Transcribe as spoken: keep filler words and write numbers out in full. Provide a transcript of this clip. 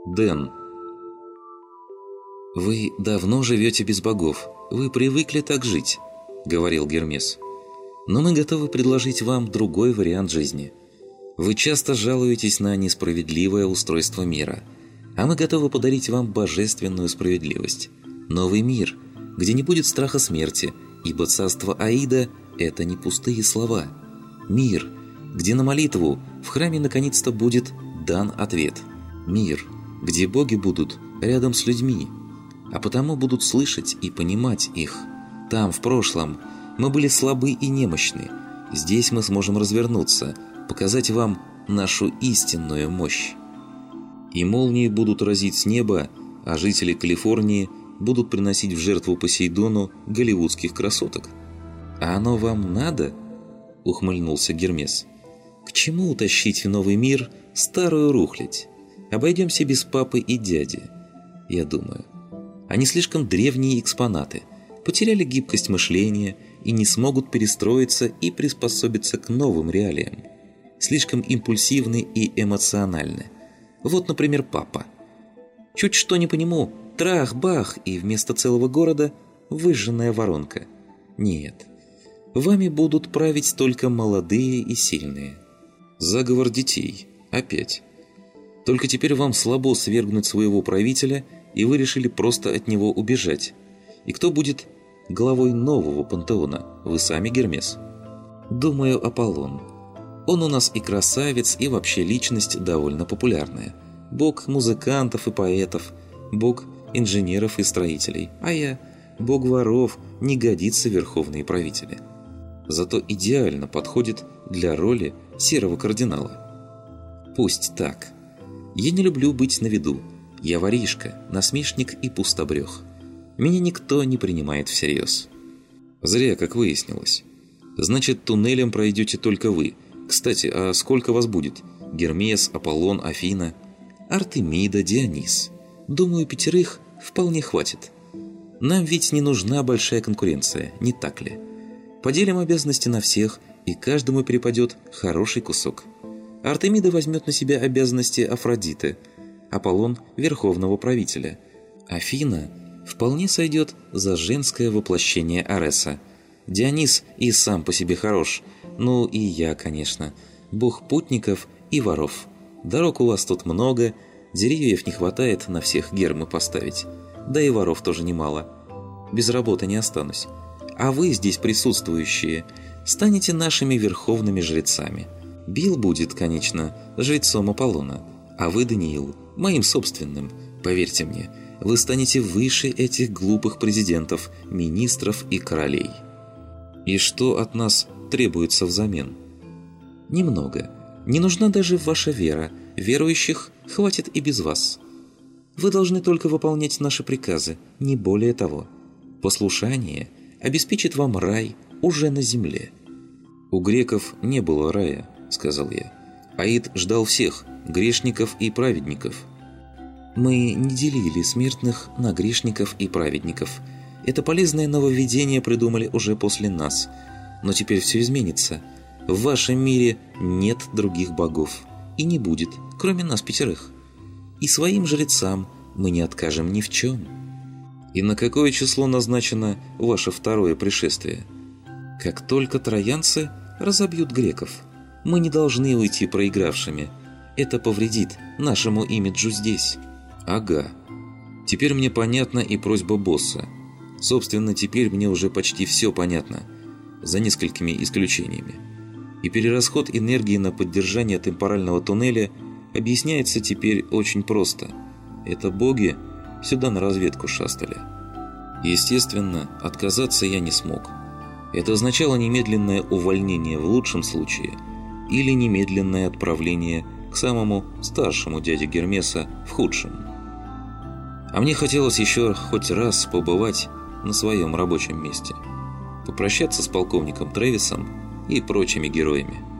Дэн. «Вы давно живете без богов, вы привыкли так жить», — говорил Гермес. «Но мы готовы предложить вам другой вариант жизни. Вы часто жалуетесь на несправедливое устройство мира, а мы готовы подарить вам божественную справедливость. Новый мир, где не будет страха смерти, ибо царство Аида — это не пустые слова. Мир, где на молитву в храме наконец-то будет дан ответ. Мир, где боги будут рядом с людьми, а потому будут слышать и понимать их. Там, в прошлом, мы были слабы и немощны. Здесь мы сможем развернуться, показать вам нашу истинную мощь. И молнии будут разить с неба, а жители Калифорнии будут приносить в жертву Посейдону голливудских красоток. А оно вам надо?» — ухмыльнулся Гермес. «К чему утащить в новый мир старую рухлядь? Обойдемся без папы и дяди. Я думаю, они слишком древние экспонаты, потеряли гибкость мышления и не смогут перестроиться и приспособиться к новым реалиям. Слишком импульсивны и эмоциональны. Вот, например, папа. Чуть что не по нему, трах-бах, и вместо целого города выжженная воронка. Нет, вами будут править только молодые и сильные. Заговор детей. Опять. Только теперь вам слабо свергнуть своего правителя, и вы решили просто от него убежать. И кто будет главой нового пантеона? Вы сами, Гермес?» «Думаю, Аполлон. Он у нас и красавец, и вообще личность довольно популярная. Бог музыкантов и поэтов, бог инженеров и строителей. А я, бог воров, не годится в верховные правители. Зато идеально подходит для роли серого кардинала. Пусть так. Я не люблю быть на виду. Я воришка, насмешник и пустобрех. Меня никто не принимает всерьез». «Зря, как выяснилось. Значит, туннелем пройдете только вы. Кстати, а сколько вас будет? Гермес, Аполлон, Афина?» «Артемида, Дионис. Думаю, пятерых вполне хватит. Нам ведь не нужна большая конкуренция, не так ли? Поделим обязанности на всех, и каждому перепадет хороший кусок. Артемида возьмет на себя обязанности Афродиты, Аполлон – верховного правителя. Афина вполне сойдет за женское воплощение Ареса. Дионис и сам по себе хорош. Ну и я, конечно. Бог путников и воров. Дорог у вас тут много, деревьев не хватает на всех гермы поставить. Да и воров тоже немало. Без работы не останусь. А вы, здесь присутствующие, станете нашими верховными жрецами. Билл будет, конечно, жрецом Аполлона, а вы, Даниил, моим собственным. Поверьте мне, вы станете выше этих глупых президентов, министров и королей». «И что от нас требуется взамен?» «Немного. Не нужна даже ваша вера. Верующих хватит и без вас. Вы должны только выполнять наши приказы, не более того. Послушание обеспечит вам рай уже на земле». «У греков не было рая», — сказал я. «Аид ждал всех, грешников и праведников». «Мы не делили смертных на грешников и праведников. Это полезное нововведение придумали уже после нас. Но теперь все изменится. В вашем мире нет других богов. И не будет, кроме нас пятерых. И своим жрецам мы не откажем ни в чем». «И на какое число назначено ваше второе пришествие?» «Как только троянцы разобьют греков. Мы не должны уйти проигравшими. Это повредит нашему имиджу здесь». «Ага. Теперь мне понятна и просьба босса. Собственно, теперь мне уже почти все понятно, за несколькими исключениями. И перерасход энергии на поддержание темпорального туннеля объясняется теперь очень просто. Это боги сюда на разведку шастали. Естественно, отказаться я не смог. Это означало немедленное увольнение в лучшем случае или немедленное отправление к самому старшему дяде Гермеса в худшем. А мне хотелось еще хоть раз побывать на своем рабочем месте, попрощаться с полковником Трэвисом и прочими героями.